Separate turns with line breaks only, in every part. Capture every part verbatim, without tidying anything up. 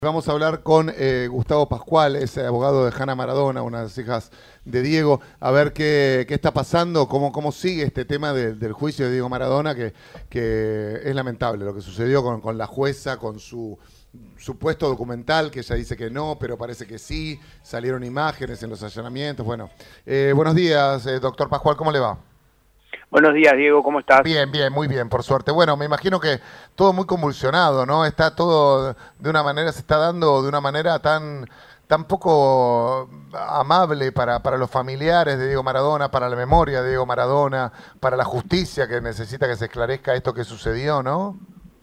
Vamos a hablar con eh, Gustavo Pascual, es abogado de Hanna Maradona, una de las hijas de Diego, a ver qué, qué está pasando, cómo, cómo sigue este tema de, del juicio de Diego Maradona, que, que es lamentable lo que sucedió con, con la jueza, con su supuesto documental, que ella dice que no, pero parece que sí, salieron imágenes en los allanamientos. Bueno, eh, buenos días, eh, doctor Pascual, ¿cómo le va?
Buenos días, Diego, ¿cómo estás?
Bien, bien, muy bien, por suerte. Bueno, me imagino que todo muy convulsionado, ¿no? Está todo de una manera, se está dando de una manera tan, tan poco amable para, para los familiares de Diego Maradona, para la memoria de Diego Maradona, para la justicia que necesita que se esclarezca esto que sucedió, ¿no?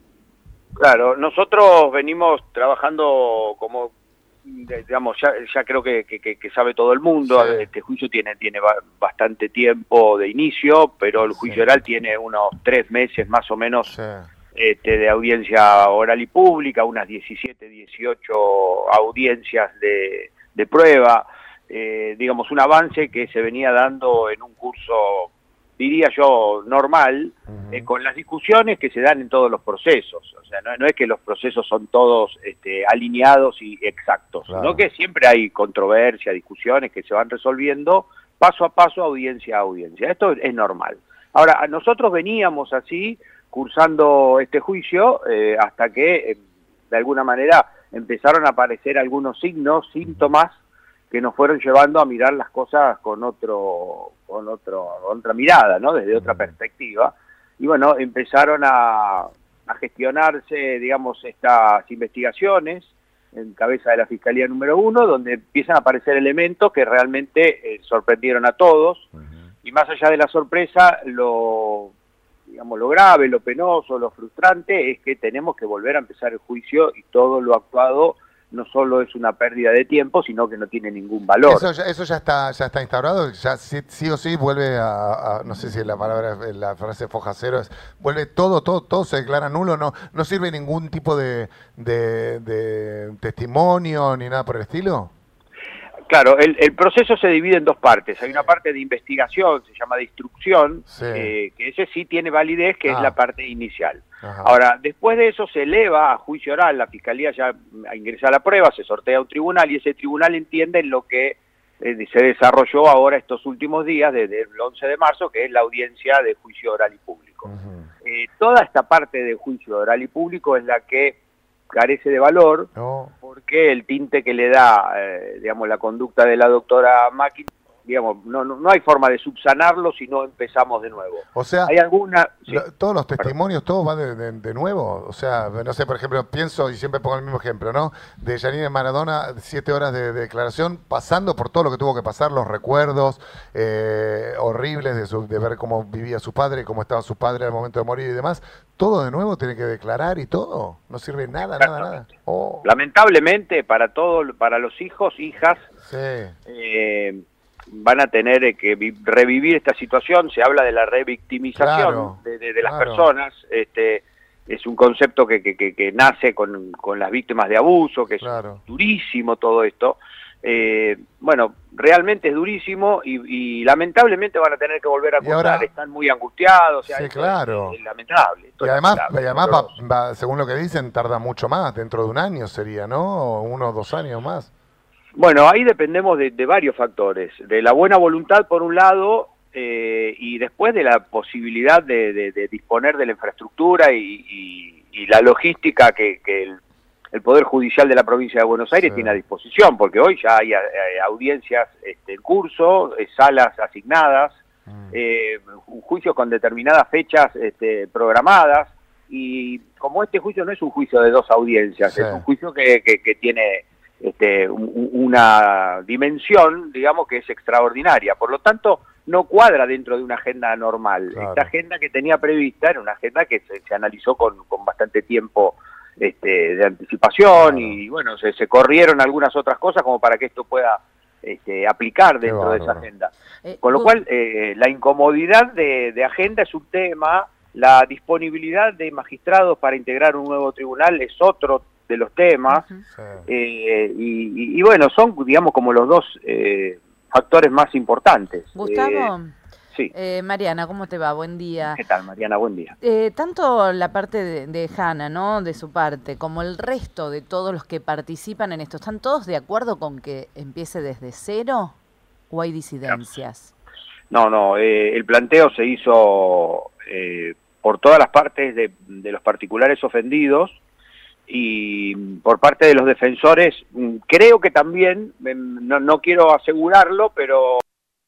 Claro, nosotros venimos trabajando como, digamos, ya, ya creo que, que, que sabe todo el mundo. Sí. Este juicio tiene, tiene bastante tiempo de inicio, pero el juicio sí. oral tiene unos tres meses más o menos sí. este, de audiencia oral y pública, unas diecisiete, dieciocho audiencias de, de prueba, eh, digamos, un avance que se venía dando en un curso, diría yo, normal, uh-huh. eh, con las discusiones que se dan en todos los procesos. O sea, no, no es que los procesos son todos este, alineados y exactos, claro. sino que siempre hay controversia, discusiones que se van resolviendo paso a paso, audiencia a audiencia. Esto es normal. Ahora, nosotros veníamos así, cursando este juicio, eh, hasta que, eh, de alguna manera, empezaron a aparecer algunos signos, síntomas, que nos fueron llevando a mirar las cosas con otro, con otro, otra mirada, ¿no? Desde otra perspectiva. Y bueno, empezaron a, a gestionarse, digamos, estas investigaciones en cabeza de la Fiscalía número uno, donde empiezan a aparecer elementos que realmente eh, sorprendieron a todos. Uh-huh. Y más allá de la sorpresa, lo, digamos, lo grave, lo penoso, lo frustrante es que tenemos que volver a empezar el juicio y todo lo actuado no solo es una pérdida de tiempo, sino que no tiene ningún valor.
Eso ya, eso ya está ya está instaurado, ya sí, sí o sí vuelve a, a, no sé si la palabra, la frase foja cero es, vuelve todo, todo, todo se declara nulo, no, no sirve ningún tipo de, de, de testimonio ni nada por el estilo.
Claro, el, el proceso se divide en dos partes. Hay una parte de investigación, se llama de instrucción, sí. eh, que ese sí tiene validez, que ah. es la parte inicial. Ajá. Ahora, después de eso se eleva a juicio oral, la Fiscalía ya ingresa a la prueba, se sortea a un tribunal y ese tribunal entiende lo que eh, se desarrolló ahora estos últimos días, desde el once de marzo, que es la audiencia de juicio oral y público. Uh-huh. eh, toda esta parte de juicio oral y público es la que carece de valor, no. porque el tinte que le da, eh, digamos, la conducta de la doctora Macchi, digamos, no, no, no hay forma de subsanarlo si no empezamos de nuevo.
O sea,
hay alguna sí.
lo, todos los testimonios, todo va de, de, de nuevo. O sea, no sé, por ejemplo, pienso, y siempre pongo el mismo ejemplo, ¿no? De Yanine Maradona, siete horas de, de declaración, pasando por todo lo que tuvo que pasar, los recuerdos eh, horribles de, su, de ver cómo vivía su padre, cómo estaba su padre al momento de morir y demás. Todo de nuevo tiene que declarar y todo. No sirve nada, nada, nada. Oh.
Lamentablemente, para todo, para los hijos, hijas, sí. eh, van a tener que revivir esta situación. Se habla de la revictimización claro, de, de, de las claro. personas. Este, es un concepto que, que, que, que nace con, con las víctimas de abuso, que es claro. durísimo todo esto. Eh, bueno, realmente es durísimo y, y lamentablemente van a tener que volver a acusar, están muy angustiados, o sea,
sí, claro.
es, es lamentable.
Y además, y además va, va, según lo que dicen, tarda mucho más, dentro de un año sería, ¿no? Uno o dos años más.
Bueno, ahí dependemos de, de varios factores, de la buena voluntad por un lado, eh, y después de la posibilidad de, de, de disponer de la infraestructura y, y, y la logística que, que el el Poder Judicial de la Provincia de Buenos Aires sí. tiene a disposición, porque hoy ya hay, hay audiencias este, en curso, eh, salas asignadas, mm. eh, juicios con determinadas fechas este, programadas, y como este juicio no es un juicio de dos audiencias, sí. es un juicio que, que, que tiene este, un, una dimensión, digamos, que es extraordinaria, por lo tanto no cuadra dentro de una agenda normal. Claro. Esta agenda que tenía prevista era una agenda que se, se analizó con, con bastante tiempo Este, de anticipación claro. y bueno, se, se corrieron algunas otras cosas como para que esto pueda este, aplicar dentro de esa agenda. Eh, Con lo cual, eh, la incomodidad de, de agenda es un tema, la disponibilidad de magistrados para integrar un nuevo tribunal es otro de los temas, uh-huh. sí. eh, y, y, y bueno, son, digamos, como los dos eh, factores más importantes.
Gustavo.
Eh, Sí.
Eh, Mariana, ¿cómo te va? Buen día.
¿Qué tal, Mariana? Buen día.
Eh, tanto la parte de, de Hanna, ¿no? De su parte, como el resto de todos los que participan en esto, ¿están todos de acuerdo con que empiece desde cero o hay disidencias?
No, no, eh, el planteo se hizo eh, por todas las partes de, de los particulares ofendidos y por parte de los defensores. Creo que también, no, no quiero asegurarlo, pero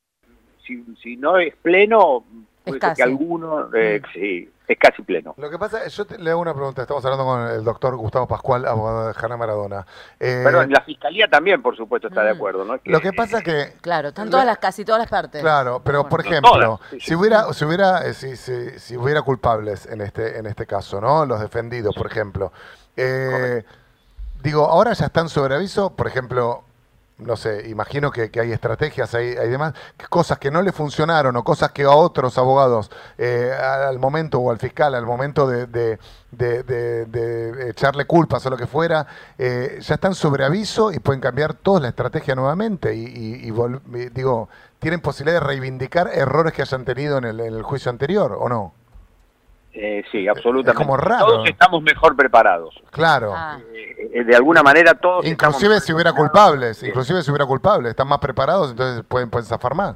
si, si no es pleno,
Es
puede ser
casi.
que alguno, eh,
Mm.
sí, es casi pleno.
Lo que pasa es, yo te, le hago una pregunta, estamos hablando con el doctor Gustavo Pascual, abogado de Hanna Maradona. Eh,
Pero la Fiscalía también, por supuesto, está de
Mm.
acuerdo, ¿no? Es que,
lo que pasa es que...
Claro, están todas las, casi todas las partes.
Claro, pero
Bueno.
por
No
ejemplo,
todas, sí, sí.
si hubiera, si hubiera, eh, si, si, si hubiera culpables en este, en este caso, ¿no? Los defendidos, por ejemplo. Eh, digo, ahora ya están sobre aviso, por ejemplo, no sé, imagino que, que hay estrategias, hay, hay demás, que cosas que no le funcionaron o cosas que a otros abogados, eh, al momento, o al fiscal, al momento de, de, de, de, de echarle culpas o lo que fuera, eh, ya están sobre aviso y pueden cambiar toda la estrategia nuevamente y, y, y vol- y digo, ¿tienen posibilidad de reivindicar errores que hayan tenido en el, en el juicio anterior o no?
Eh, sí, absolutamente.
Es como raro.
Todos estamos mejor preparados.
Claro.
Ah.
Eh, de alguna manera todos
Inclusive
estamos
si hubiera
preparados.
culpables,
Sí.
inclusive si hubiera culpables, están más preparados, entonces pueden, pueden zafar más.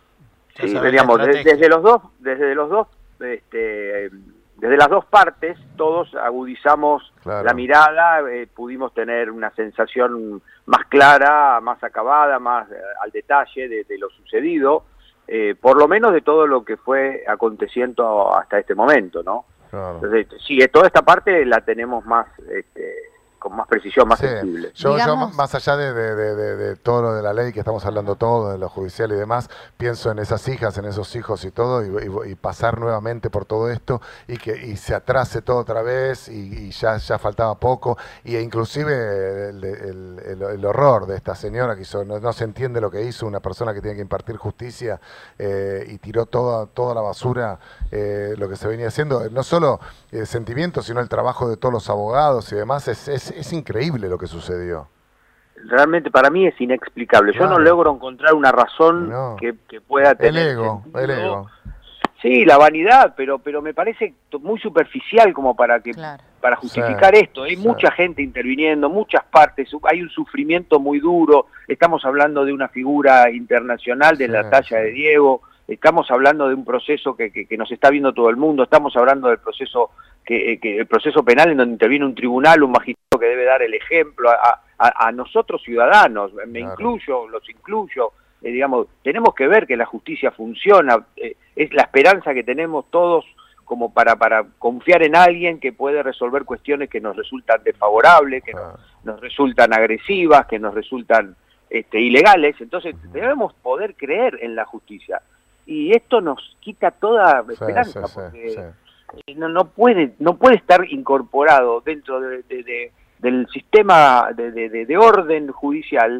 Sí,
Ya saben
digamos,
la
de-
estrategia.
desde los dos, desde los dos, este, desde las dos partes, todos agudizamos
Claro.
la mirada, eh, pudimos tener una sensación más clara, más acabada, más eh, al detalle de, de lo sucedido, eh, por lo menos de todo lo que fue aconteciendo hasta este momento, ¿no?
Claro.
Entonces, sí, toda esta parte la tenemos más, este, con más precisión, más
Sí.
sensible.
Yo, yo,
Digamos-
más allá de, de- de- de- de todo lo de la ley que estamos hablando todo, de lo judicial y demás, pienso en esas hijas, en esos hijos y todo, y, y- y pasar nuevamente por todo esto y que y se atrase todo otra vez y, y ya, ya faltaba poco, y e inclusive el, el- el- el horror de esta señora que hizo, no, no se entiende lo que hizo una persona que tiene que impartir justicia eh, y tiró toda, toda la basura, eh, lo que se venía haciendo, no solo eh, sentimientos, sino el trabajo de todos los abogados y demás, es, es, es increíble lo que sucedió.
Realmente para mí es inexplicable. Yo
Claro.
no logro encontrar una razón
No.
que, que pueda tener
El ego,
sentido.
el ego.
Sí, la vanidad, pero pero me parece to- muy superficial como para que
Claro.
para justificar
Sí,
esto. Hay
sí.
mucha gente interviniendo, muchas partes, hay un sufrimiento muy duro. Estamos hablando de una figura internacional de
Sí,
la talla
sí.
de Diego. Estamos hablando de un proceso que, que, que nos está viendo todo el mundo. Estamos hablando del proceso que, que el proceso penal en donde interviene un tribunal, un magistrado que debe dar el ejemplo a, a, a nosotros ciudadanos. Me
Claro.
incluyo, los incluyo. Eh, digamos, tenemos que ver que la justicia funciona. Eh, es la esperanza que tenemos todos como para para confiar en alguien que puede resolver cuestiones que nos resultan desfavorables, que
Ah.
nos, nos resultan agresivas, que nos resultan este, ilegales. Entonces debemos poder creer en la justicia. Y esto nos quita toda
Sí,
esperanza,
sí, sí,
porque
sí.
no, no puede no puede estar incorporado dentro de, de- de- del sistema de, de- de- de orden judicial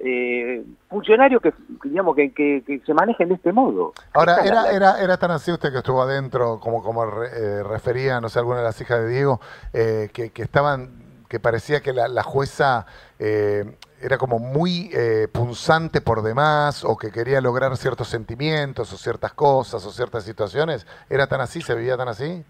eh, funcionarios que digamos que, que- que se manejen de este modo.
Ahora,
Esa es
era,
la-
era, era tan así usted que estuvo adentro, como, como re- eh, refería, no sé, alguna de las hijas de Diego, eh, que, que estaban, que parecía que la, la jueza eh, era como muy eh, punzante por demás, o que quería lograr ciertos sentimientos, o ciertas cosas, o ciertas situaciones. ¿Era tan así? ¿Se vivía tan así?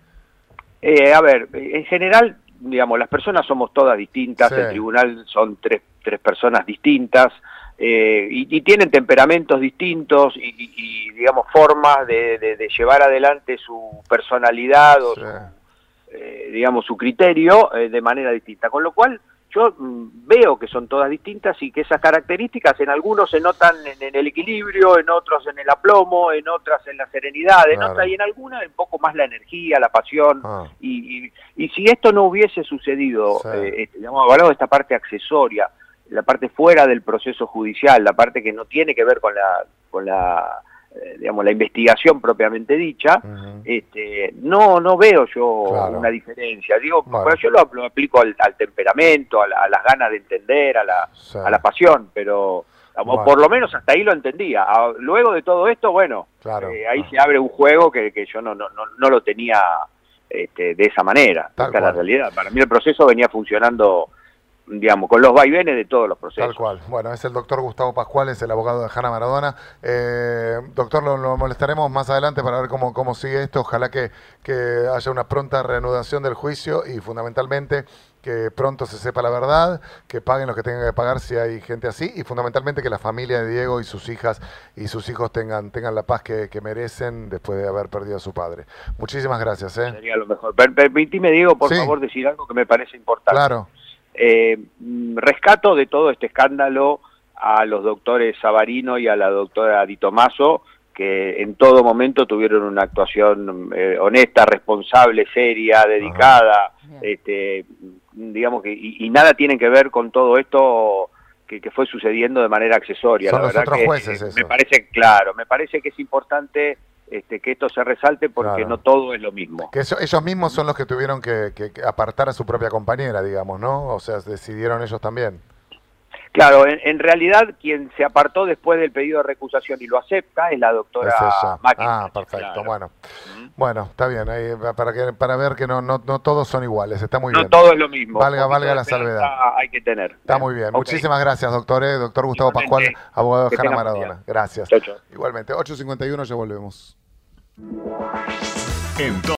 Eh, a ver, en general, digamos, las personas somos todas distintas,
Sí.
el tribunal son tres, tres personas distintas, eh, y, y tienen temperamentos distintos y, y- y, digamos, formas de, de- de llevar adelante su personalidad o
Sí.
su, eh, digamos, su criterio eh, de manera distinta. Con lo cual, yo mm, veo que son todas distintas y que esas características en algunos se notan en, en el equilibrio, en otros en el aplomo, en otras en la serenidad, en
Claro.
otras y en algunas un poco más la energía, la pasión.
Ah.
Y, y, y si esto no hubiese sucedido,
Sí.
eh, este, digamos, hablando de esta parte accesoria, la parte fuera del proceso judicial, la parte que no tiene que ver con la, con la eh, digamos, la investigación propiamente dicha,
Ujú.
este, no no veo yo
Claro.
una diferencia. Digo,
Bueno.
bueno, yo lo, lo aplico al, al temperamento, a, la- a las ganas de entender, a la,
Sí.
a la pasión, pero digamos,
Bueno.
por lo menos hasta ahí lo entendía. Ah, luego de todo esto, bueno,
Claro.
eh, ahí
Ah.
se abre un juego que, que yo no, no, no, no lo tenía este, de esa manera.
Tal
Esta es la
cual.
realidad. Para mí el proceso venía funcionando digamos, con los vaivenes de todos los procesos.
Tal cual. Bueno, es el doctor Gustavo Pascual, es el abogado de Hanna Maradona. Eh, doctor, lo, lo molestaremos más adelante para ver cómo, cómo sigue esto. Ojalá que, que haya una pronta reanudación del juicio y fundamentalmente que pronto se sepa la verdad, que paguen lo que tengan que pagar si hay gente así y fundamentalmente que la familia de Diego y sus hijas y sus hijos tengan, tengan la paz que, que merecen después de haber perdido a su padre. Muchísimas gracias. ¿eh?
Sería lo mejor. Per permitime, Diego, por
sí.
favor, decir algo que me parece importante.
Claro.
Eh, rescato de todo este escándalo a los doctores Savarino y a la doctora Di Tomaso, que en todo momento tuvieron una actuación eh, honesta, responsable, seria, dedicada, este, digamos que y, y nada tienen que ver con todo esto que, que fue sucediendo de manera accesoria.
Son
La
los
verdad
otros
que
jueces,
eh,
eso.
me parece claro, me parece que es importante este, que esto se resalte porque
claro.
no todo es lo mismo.
Que eso, ellos mismos son los que tuvieron que, que, que apartar a su propia compañera, digamos, ¿no? O sea, decidieron ellos también.
Claro, en, en realidad quien se apartó después del pedido de recusación y lo acepta es la doctora Máquina.
Ah, perfecto,
claro.
bueno.
Uh-huh.
Bueno, está bien, ahí, para que para ver que no, no, no todos son iguales, está muy
no
bien.
No todo es lo mismo.
Valga, valga la salvedad.
Hay que tener.
Está muy bien. Okay. Muchísimas gracias, doctor. Eh, doctor Gustavo Igualmente, Pascual, abogado de Hanna Maradona. Gracias.
Chau, chau.
Igualmente, ocho cincuenta y uno, ya volvemos.
Entonces